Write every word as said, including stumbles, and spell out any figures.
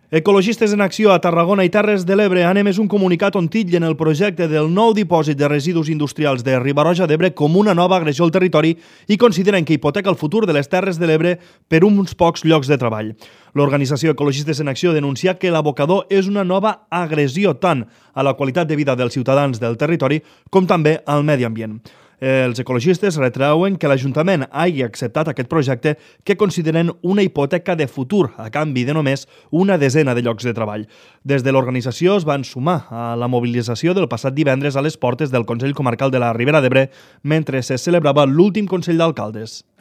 Ecologistes en Acció a Tarragona i Terres de l'Ebre han emès un comunicat on titllen el projecte del nou dipòsit de residus industrials de Riba-roja d'Ebre com una nova agressió al territori i consideren que hipoteca el futur de les Terres de l'Ebre per uns pocs llocs de treball. L'organització Ecologistes en Acció denuncia que l'abocador és una nova agressió tant a la qualitat de vida dels ciutadans del territori com també al medi ambient. Els ecologistes retreuen que l'Ajuntament hagi acceptat aquest projecte que consideren una hipoteca de futur a canvi de només una desena de llocs de treball. Des de l'organització es van sumar a la mobilització del passat divendres a les portes del Consell Comarcal de la Ribera d'Ebre mentre se celebrava l'últim Consell d'Alcaldes.